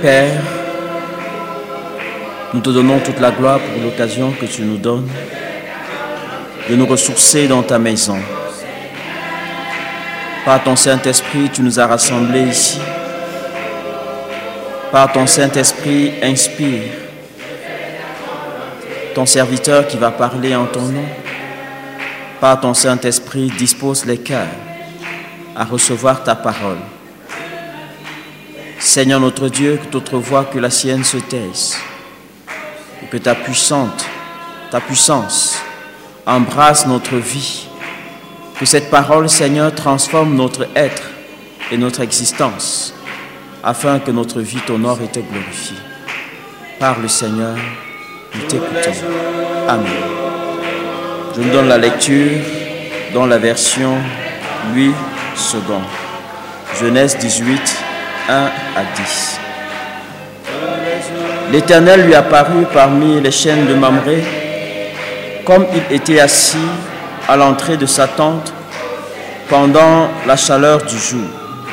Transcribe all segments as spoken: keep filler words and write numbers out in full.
Père, nous te donnons toute la gloire pour l'occasion que tu nous donnes de nous ressourcer dans ta maison. Par ton Saint-Esprit, tu nous as rassemblés ici. Par ton Saint-Esprit, inspire ton serviteur qui va parler en ton nom. Par ton Saint-Esprit, dispose les cœurs à recevoir ta parole. Seigneur notre Dieu, que d'autres voix que la sienne se taise, et que ta puissante, ta puissance embrasse notre vie, que cette parole, Seigneur, transforme notre être et notre existence, afin que notre vie t'honore et te glorifie. Parle, Seigneur, nous t'écoutons. Amen. Je vous donne la lecture dans la version huit secondes. Genèse dix-huit, un à dix. L'Éternel lui apparut parmi les chênes de Mamré, comme il était assis à l'entrée de sa tente pendant la chaleur du jour.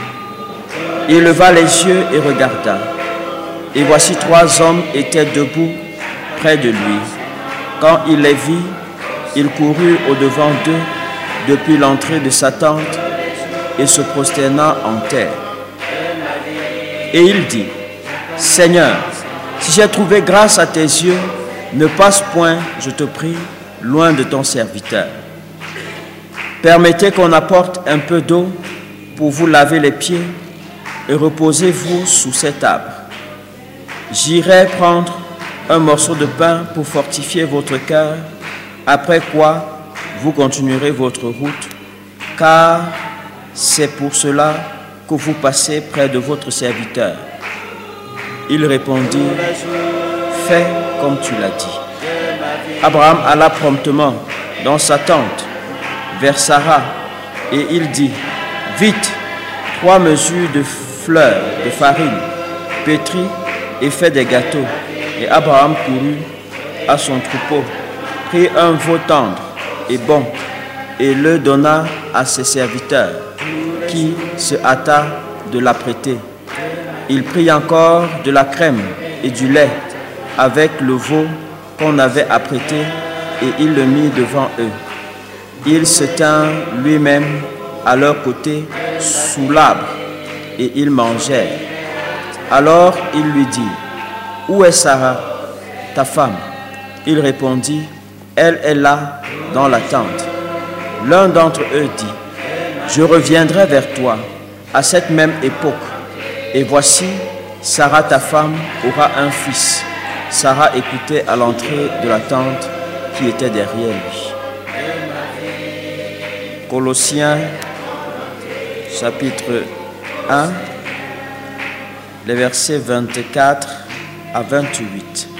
Il leva les yeux et regarda, et voici trois hommes étaient debout près de lui. Quand il les vit, il courut au-devant d'eux depuis l'entrée de sa tente et se prosterna en terre. Et il dit, « Seigneur, si j'ai trouvé grâce à tes yeux, ne passe point, je te prie, loin de ton serviteur. Permettez qu'on apporte un peu d'eau pour vous laver les pieds et reposez-vous sous cet arbre. J'irai prendre un morceau de pain pour fortifier votre cœur, après quoi vous continuerez votre route, car c'est pour cela que vous passez près de votre serviteur. » Il répondit, « Fais comme tu l'as dit. » Abraham alla promptement dans sa tente vers Sarah et il dit, « Vite, trois mesures de fleurs de farine, pétris et fait des gâteaux. » Et Abraham courut à son troupeau, prit un veau tendre et bon et le donna à ses serviteurs, qui se hâta de l'apprêter. Il prit encore de la crème et du lait avec le veau qu'on avait apprêté et il le mit devant eux. Il se tint lui-même à leur côté sous l'arbre et ils mangèrent. Alors il lui dit, « Où est Sarah, ta femme ?» Il répondit, « Elle est là dans la tente. » L'un d'entre eux dit, « Je reviendrai vers toi à cette même époque, et voici, Sarah ta femme aura un fils. » Sarah écoutait à l'entrée de la tente qui était derrière lui. Colossiens chapitre un, les versets vingt-quatre à vingt-huit.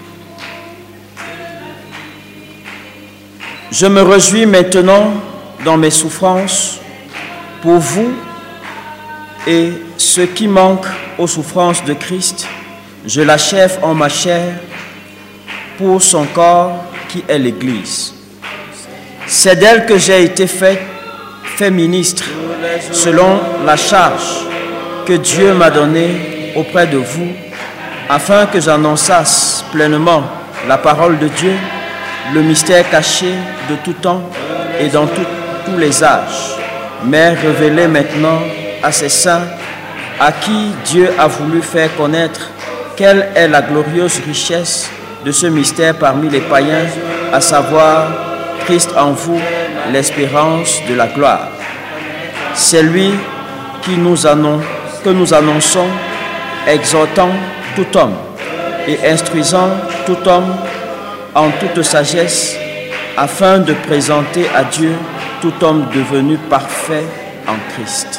Je me réjouis maintenant dans mes souffrances pour vous, et ce qui manque aux souffrances de Christ, je l'achève en ma chair pour son corps qui est l'Église. C'est d'elle que j'ai été fait, fait ministre selon la charge que Dieu m'a donnée auprès de vous, afin que j'annonçasse pleinement la parole de Dieu, le mystère caché de tout temps et dans tout, tous les âges, mais révélé maintenant à ses saints, à qui Dieu a voulu faire connaître quelle est la glorieuse richesse de ce mystère parmi les païens, à savoir Christ en vous, l'espérance de la gloire. C'est lui qui nous annonce, que nous annonçons, exhortant tout homme et instruisant tout homme en toute sagesse, afin de présenter à Dieu tout homme devenu parfait en Christ.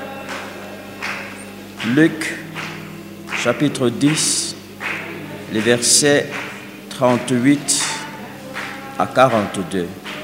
Luc, chapitre dix, les versets trente-huit à quarante-deux.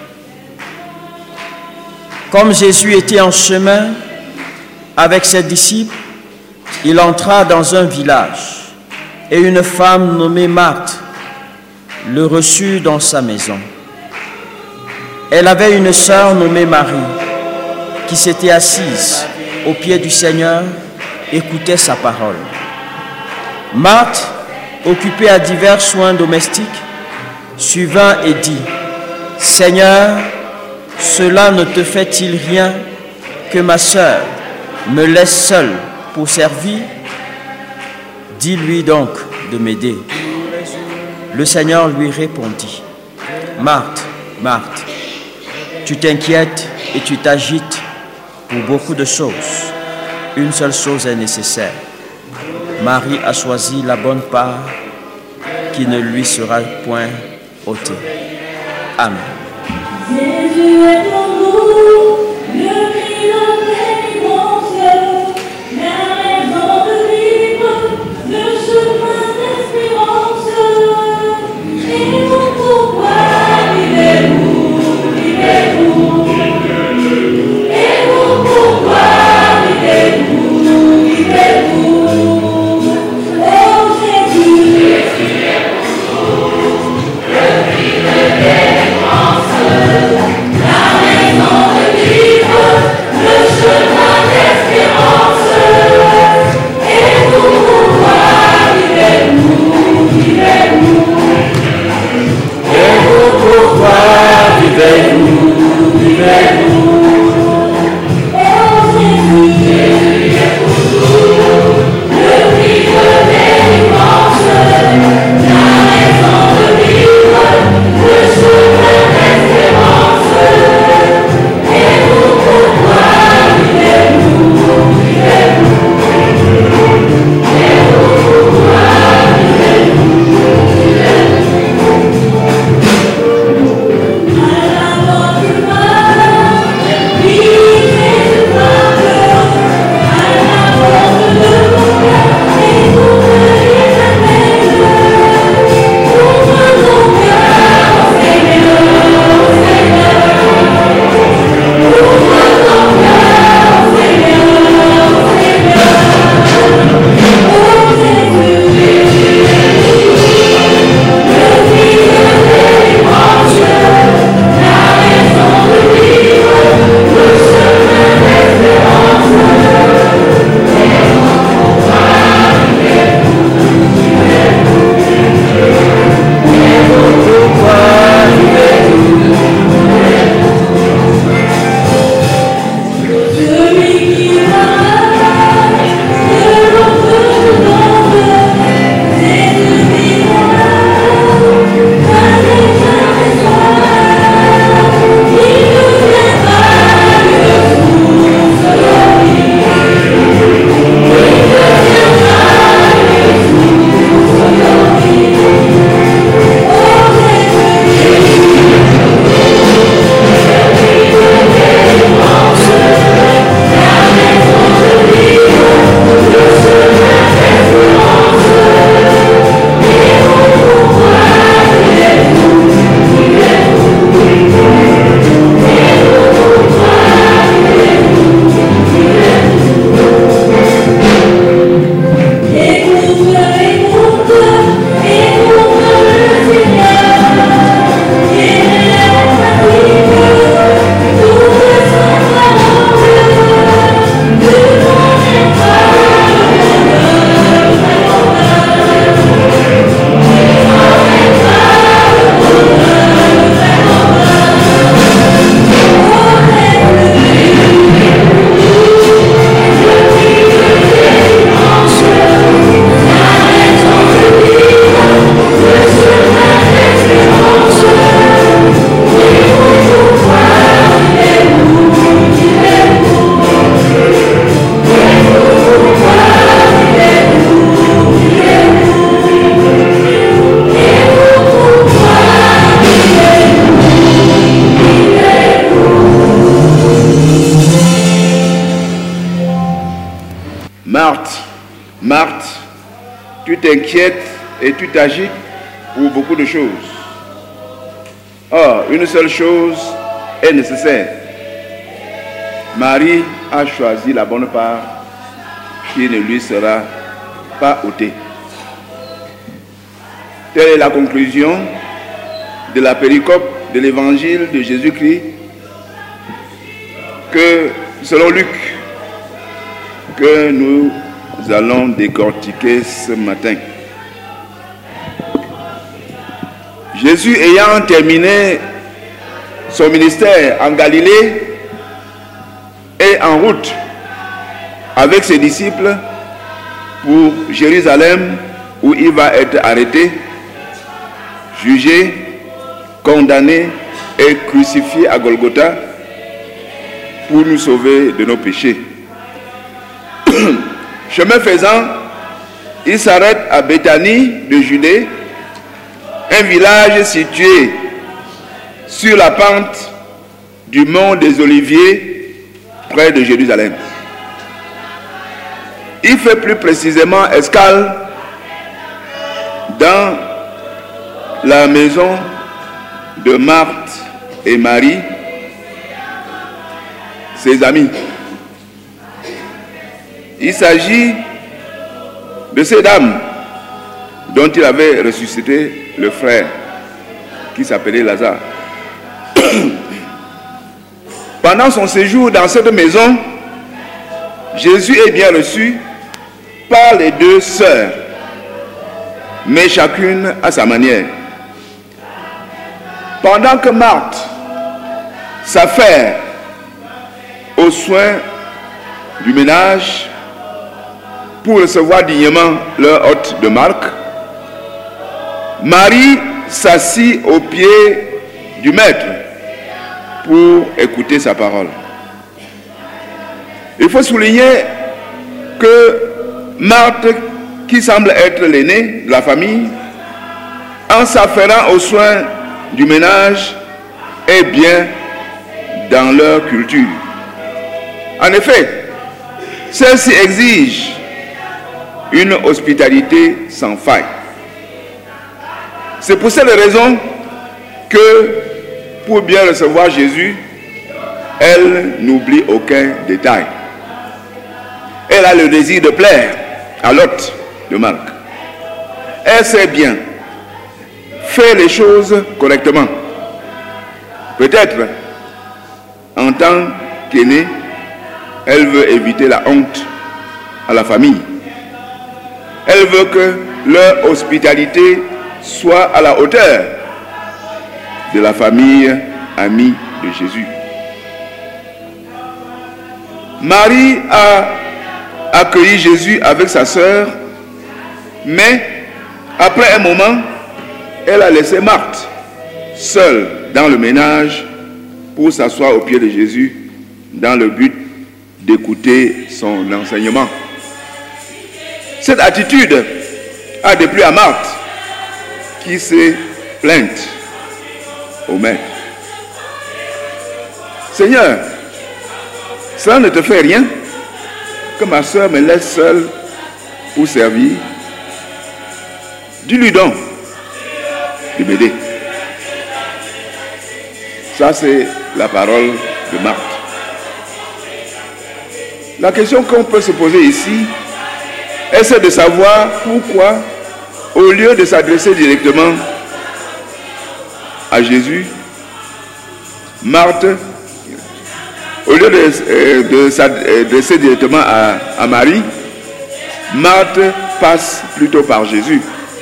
Comme Jésus était en chemin avec ses disciples, il entra dans un village et une femme nommée Marthe le reçut dans sa maison. Elle avait une sœur nommée Marie qui s'était assise au pied du Seigneur, écoutait sa parole. Marthe, occupée à divers soins domestiques, suivant et dit, « Seigneur, cela ne te fait-il rien que ma sœur me laisse seule pour servir? Dis-lui donc de m'aider. » Le Seigneur lui répondit, « Marthe, Marthe, tu t'inquiètes et tu t'agites pour beaucoup de choses. Une seule chose est nécessaire. Marie a choisi la bonne part qui ne lui sera point ôtée. » Amen. Jésus est en nous, le cri de délivrance, la raison de vivre, le chemin d'espérance. Et vous, pourquoi vivez-vous, vivez-vous? Et vous, pourquoi vivez-vous, vivez-vous? Oh Jésus, Jésus est pour nous, le cri de délivrance. La raison de vivre, le chemin d'espérance. Et vous, pourquoi vivez-vous, vivez-vous? Et vous, pourquoi vivez-vous, vivez-vous? Oh Jésus, Jésus est pour nous, le cri de délivrance. La raison de vivre, le chemin d'espérance. Et vous, pourquoi vivez-vous, vivez-vous? Et vous, pourquoi vivez-vous, vivez-vous? À la mort du mal, vivez Jésus parle. À la porte de mon cœur, écoute les appels. Ouvre ton cœur au Seigneur, au Seigneur. Ouvre ton cœur au Seigneur, au Seigneur. Oh Jésus, Jésus est pour nous, le cri de délivrance. La raison de vivre, le chemin d'espérance. Et vous, pourquoi vivez-vous, vivez-vous? Et vous, pourquoi vivez-vous, vivez-vous? Celui qui m'arrache de l'ombre de l'ombre, Jésus vivra, pas déjà mes soins. Il deviendra une source de vie. Il deviendra une source de vie. Oh Jésus, Jésus est pour nous, le cri de délivrance. La raison de vivre, le chemin d'espérance. Et vous, pourquoi vivez-vous, vivez-vous? Et vous, pourquoi vivez-vous, vivez-vous? Écoute, écoute, écoute le Seigneur. Il est fatigue, toute son parole. De mon étoile, bonheur, bonheur. De mon étoile, bonheur, bonheur. Oh Jésus, le cri de délivrance. La raison de vivre, le chemin d'espérance. Et vous, pourquoi vivez-vous, vivez-vous? Et vous, pourquoi vivez-vous, vivez-vous? Et vous, pourquoi vivez-vous, vivez-vous? Marthe, Marthe, tu t'inquiètes et tu t'agites pour beaucoup de choses. Or, une seule chose est nécessaire. Marie a choisi la bonne part qui ne lui sera pas ôtée. Telle est la conclusion de la péricope de l'évangile de Jésus-Christ que, selon Luc, que nous nous allons décortiquer ce matin. Jésus ayant terminé son ministère en Galilée et en route avec ses disciples pour Jérusalem où il va être arrêté, jugé, condamné et crucifié à Golgotha pour nous sauver de nos péchés. Chemin faisant, il s'arrête à Béthanie de Judée, un village situé sur la pente du mont des Oliviers, près de Jérusalem. Il fait plus précisément escale dans la maison de Marthe et Marie, ses amis. Il s'agit de ces dames dont il avait ressuscité le frère, qui s'appelait Lazare. Pendant son séjour dans cette maison, Jésus est bien reçu par les deux sœurs, mais chacune à sa manière. Pendant que Marthe s'affaire aux soins du ménage pour recevoir dignement leur hôte de marque, Marie s'assit aux pieds du maître pour écouter sa parole. Il faut souligner que Marthe, qui semble être l'aînée de la famille, en s'affairant aux soins du ménage, est bien dans leur culture. En effet, celle-ci exige une hospitalité sans faille. C'est pour cette raison que, pour bien recevoir Jésus, elle n'oublie aucun détail. Elle a le désir de plaire à l'hôte de marque. Elle sait bien faire les choses correctement. Peut-être, en tant qu'aînée, elle veut éviter la honte à la famille. Elle veut que leur hospitalité soit à la hauteur de la famille amie de Jésus. Marie a accueilli Jésus avec sa sœur, mais après un moment, elle a laissé Marthe seule dans le ménage pour s'asseoir au pied de Jésus dans le but d'écouter son enseignement. Cette attitude a déplu à Marthe, qui s'est plainte au maître. Seigneur, cela ne te fait rien que ma soeur me laisse seule pour servir. Dis-lui donc de m'aider. Ça, c'est la parole de Marthe. La question qu'on peut se poser ici est celle de savoir pourquoi, au lieu de s'adresser directement à Jésus, Marthe, au lieu de, de s'adresser directement à, à Marie, Marthe passe plutôt par Jésus.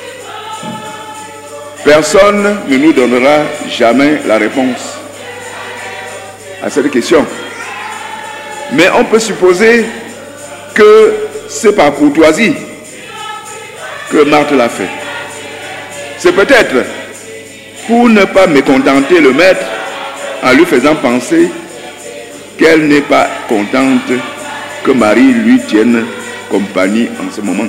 Personne ne nous donnera jamais la réponse à cette question. Mais on peut supposer que c'est par courtoisie que Marthe l'a fait. C'est peut-être pour ne pas mécontenter le maître en lui faisant penser qu'elle n'est pas contente que Marie lui tienne compagnie en ce moment.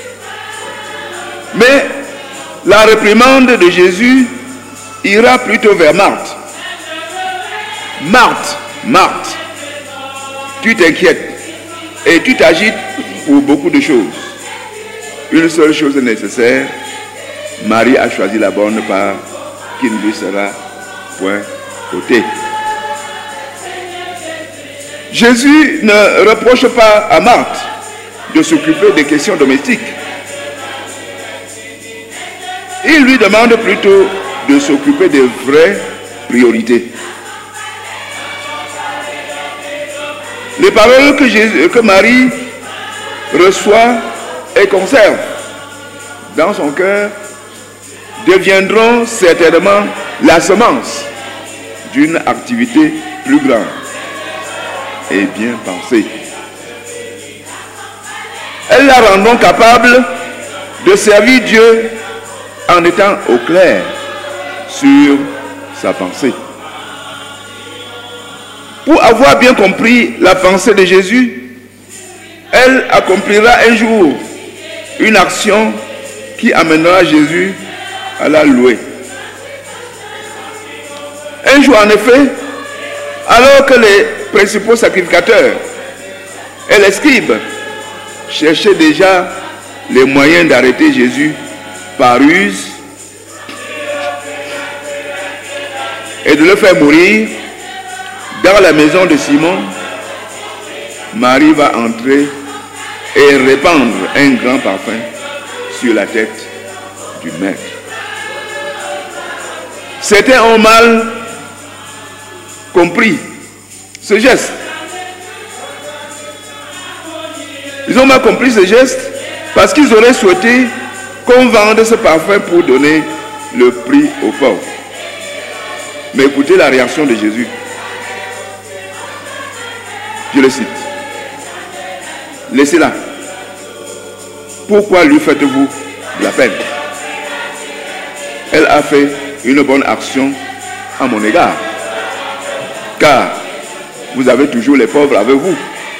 Mais la réprimande de Jésus ira plutôt vers Marthe. Marthe, Marthe, tu t'inquiètes et tu t'agites pour beaucoup de choses. Une seule chose est nécessaire. Marie a choisi la bonne part qui ne lui sera point ôtée. Jésus ne reproche pas à Marthe de s'occuper des questions domestiques. Il lui demande plutôt de s'occuper des vraies priorités. Les paroles que, Jésus, que Marie reçoit et conserve dans son cœur deviendront certainement la semence d'une activité plus grande et bien pensée. Elles la rendront capable de servir Dieu en étant au clair sur sa pensée. Pour avoir bien compris la pensée de Jésus, elle accomplira un jour une action qui amènera Jésus à la louer. Un jour, en effet, alors que les principaux sacrificateurs et les scribes cherchaient déjà les moyens d'arrêter Jésus par ruse et de le faire mourir, dans la maison de Simon, Marie va entrer et répandre un grand parfum sur la tête du Maître. Certains ont mal compris ce geste. Ils ont mal compris ce geste parce qu'ils auraient souhaité qu'on vende ce parfum pour donner le prix aux pauvres. Mais écoutez la réaction de Jésus. Je le cite. Laissez-la. Pourquoi lui faites-vous de la peine? Elle a fait une bonne action à mon égard. Car vous avez toujours les pauvres avec vous.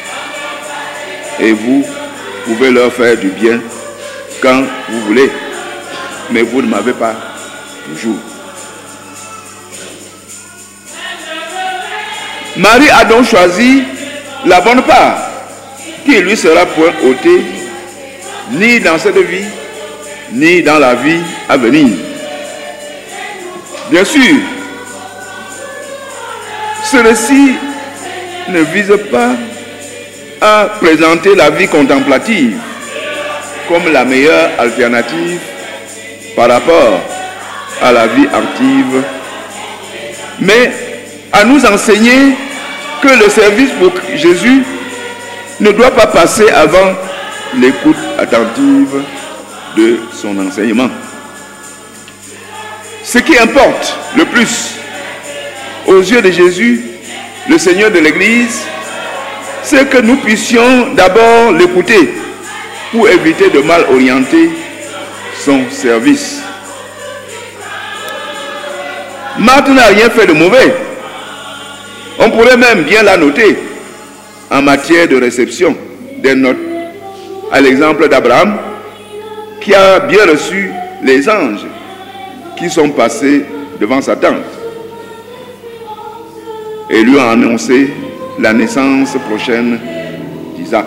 Et vous pouvez leur faire du bien quand vous voulez. Mais vous ne m'avez pas toujours. Marie a donc choisi la bonne part qui lui sera point ôtée ni dans cette vie ni dans la vie à venir. Bien sûr, ce récit ne vise pas à présenter la vie contemplative comme la meilleure alternative par rapport à la vie active, mais à nous enseigner que le service pour Jésus ne doit pas passer avant l'écoute attentive de son enseignement. Ce qui importe le plus aux yeux de Jésus, le Seigneur de l'Église, c'est que nous puissions d'abord l'écouter pour éviter de mal orienter son service. Marthe n'a rien fait de mauvais. On pourrait même bien la noter en matière de réception des notes, à l'exemple d'Abraham, qui a bien reçu les anges qui sont passés devant sa tente et lui ont annoncé la naissance prochaine d'Isaac.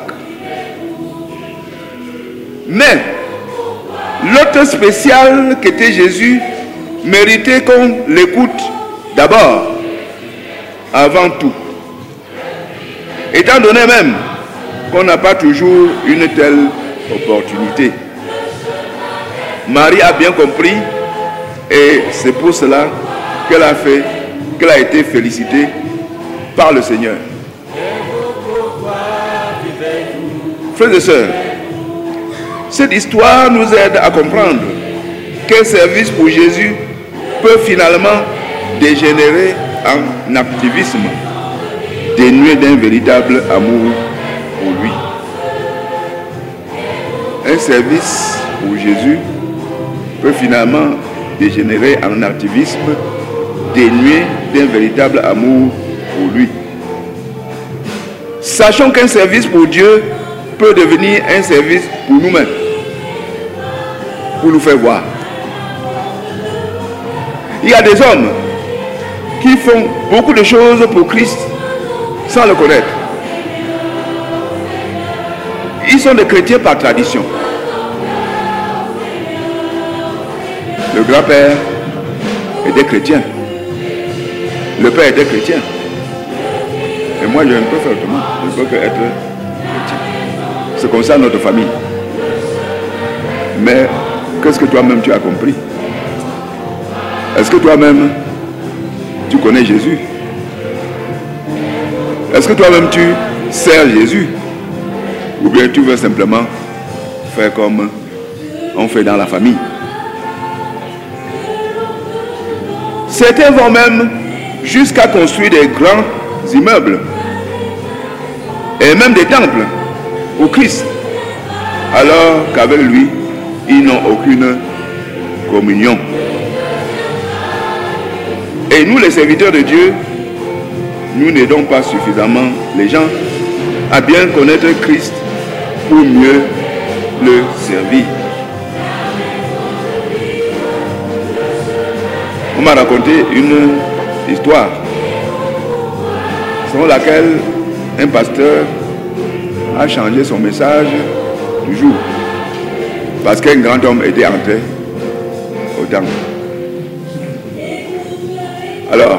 Mais l'hôte spécial qu'était Jésus méritait qu'on l'écoute d'abord, avant tout. Étant donné même qu'on n'a pas toujours une telle opportunité. Marie a bien compris et c'est pour cela qu'elle a fait, qu'elle a été félicitée par le Seigneur. Frères et sœurs, cette histoire nous aide à comprendre qu'un service pour Jésus peut finalement dégénérer en activisme, dénué d'un véritable amour pour lui. Un service pour Jésus peut finalement dégénérer en activisme, dénué d'un véritable amour pour lui. Sachons qu'un service pour Dieu peut devenir un service pour nous-mêmes, pour nous faire voir. Il y a des hommes qui font beaucoup de choses pour Christ sans le connaître. Ils sont des chrétiens par tradition. Le grand-père était chrétien. Le père était chrétien. Et moi, je ne peux faire autrement. Je ne peux qu'être chrétien. C'est comme ça notre famille. Mais qu'est-ce que toi-même tu as compris? Est-ce que toi-même tu connais Jésus? Est-ce que toi-même tu sers Jésus? Ou bien tu veux simplement faire comme on fait dans la famille. Certains vont même jusqu'à construire des grands immeubles et même des temples au Christ, alors qu'avec lui, ils n'ont aucune communion. Et nous, les serviteurs de Dieu, nous n'aidons pas suffisamment les gens à bien connaître Christ pour mieux le servir. On m'a raconté une histoire selon laquelle un pasteur a changé son message du jour parce qu'un grand homme était entré au temple. Alors,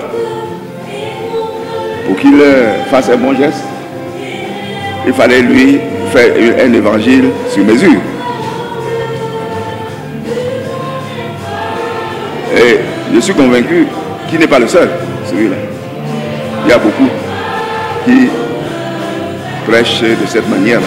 pour qu'il fasse un bon geste, il fallait lui faire un évangile sur mesure. Et je suis convaincu qu'il n'est pas le seul, celui-là. Il y a beaucoup qui prêchent de cette manière-là.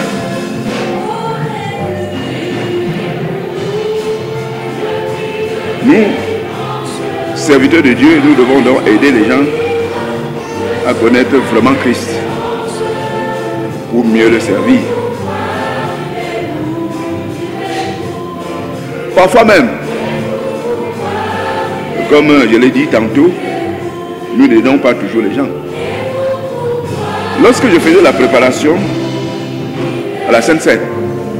Nous, serviteurs de Dieu, nous devons donc aider les gens à connaître vraiment Christ pour mieux le servir. Parfois même, comme je l'ai dit tantôt, nous n'aidons pas toujours les gens. Lorsque je faisais la préparation à la Sainte Seine,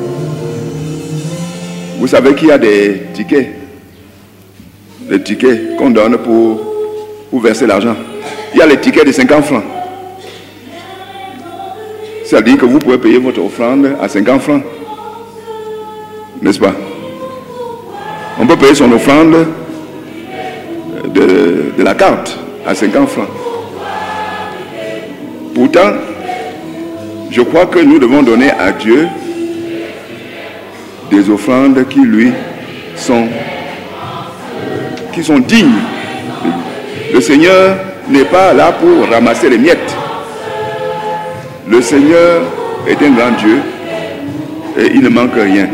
vous savez qu'il y a des tickets, des tickets qu'on donne pour, pour verser l'argent. Il y a les tickets de cinquante francs. C'est-à-dire que vous pouvez payer votre offrande à cinquante francs. N'est-ce pas? On peut payer son offrande de, de la carte à cinquante francs. Pourtant, je crois que nous devons donner à Dieu des offrandes qui lui sont, qui sont dignes. Le Seigneur n'est pas là pour ramasser les miettes. Le Seigneur est un grand Dieu et il ne manque rien.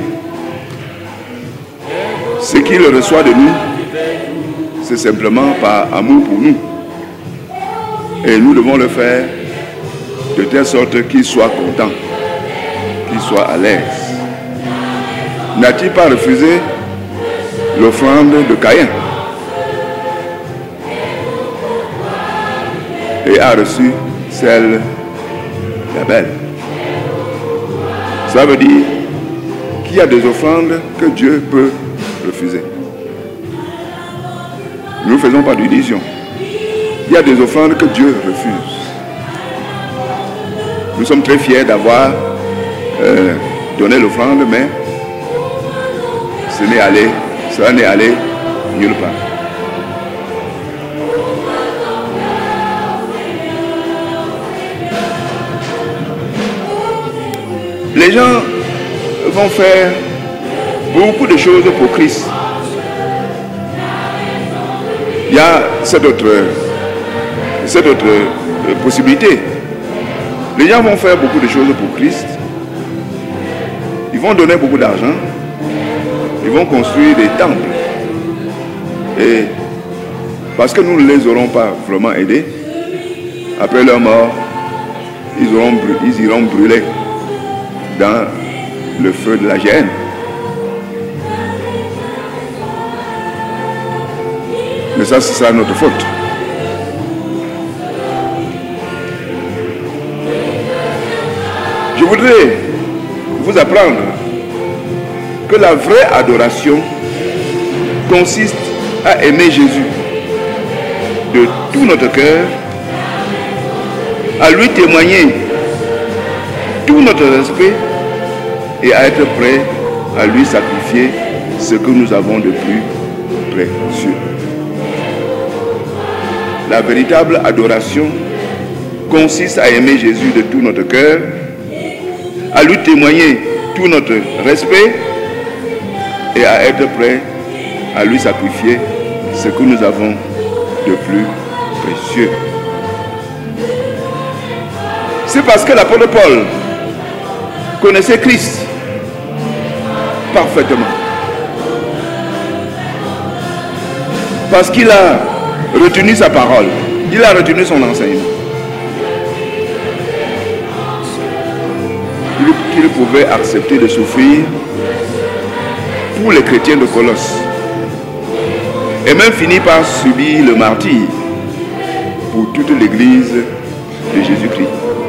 Ce qu'il reçoit de nous, c'est simplement par amour pour nous. Et nous devons le faire de telle sorte qu'il soit content, qu'il soit à l'aise. N'a-t-il pas refusé l'offrande de Caïn et a reçu celle d'Abel? Ça veut dire qu'il y a des offrandes que Dieu peut refuser. Nous ne faisons pas d'illusion. Il y a des offrandes que Dieu refuse. Nous sommes très fiers d'avoir euh, donné l'offrande, mais ce n'est allé, cela n'est allé nulle part. Les gens vont faire beaucoup de choses pour Christ. Il y a cette autre, cette autre possibilité. Les gens vont faire beaucoup de choses pour Christ. Ils vont donner beaucoup d'argent. Ils vont construire des temples. Et parce que nous ne les aurons pas vraiment aidés, après leur mort, ils, auront, ils iront brûler dans le feu de la géhenne. Mais ça, c'est ça notre faute. Je voudrais vous apprendre que la vraie adoration consiste à aimer Jésus de tout notre cœur, à lui témoigner tout notre respect et à être prêt à lui sacrifier ce que nous avons de plus précieux. La véritable adoration consiste à aimer Jésus de tout notre cœur, à lui témoigner tout notre respect et à être prêt à lui sacrifier ce que nous avons de plus précieux. C'est parce que l'apôtre Paul connaissez Christ parfaitement. Parce qu'il a retenu sa parole. Il a retenu son enseignement. Qu'il pouvait accepter de souffrir pour les chrétiens de Colosse. Et même finir par subir le martyre pour toute l'église de Jésus-Christ.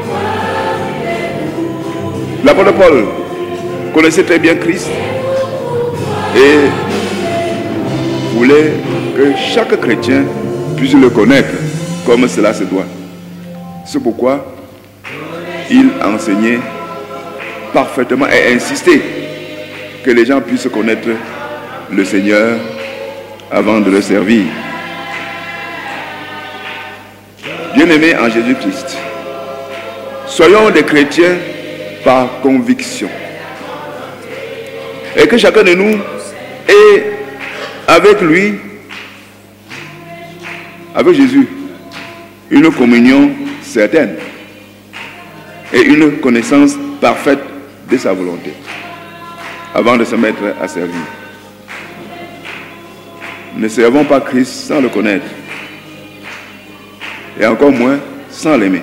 L'apôtre Paul connaissait très bien Christ et voulait que chaque chrétien puisse le connaître comme cela se doit. C'est pourquoi il enseignait parfaitement et insistait que les gens puissent connaître le Seigneur avant de le servir. Bien-aimés en Jésus-Christ, soyons des chrétiens par conviction. Et que chacun de nous ait avec lui, avec Jésus, une communion certaine et une connaissance parfaite de sa volonté avant de se mettre à servir. Ne servons pas Christ sans le connaître et encore moins sans l'aimer.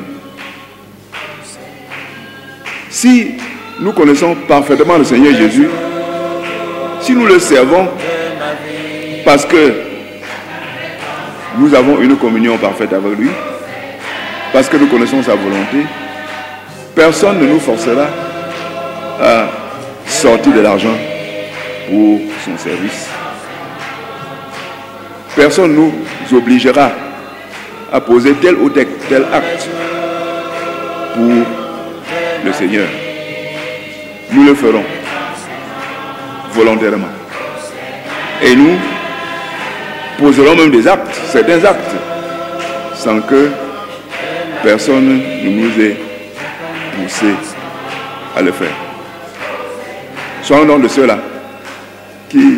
Si nous connaissons parfaitement le Seigneur Jésus, si nous le servons parce que nous avons une communion parfaite avec lui, parce que nous connaissons sa volonté, personne ne nous forcera à sortir de l'argent pour son service. Personne ne nous obligera à poser tel ou tel, tel acte pour le Seigneur. Nous le ferons volontairement. Et nous poserons même des actes, certains actes, sans que personne ne nous ait poussé à le faire. Soyons donc de ceux-là qui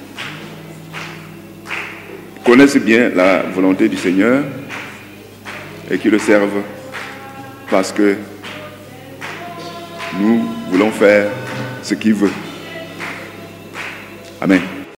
connaissent bien la volonté du Seigneur et qui le servent parce que nous voulons faire ce qu'il veut. Amen.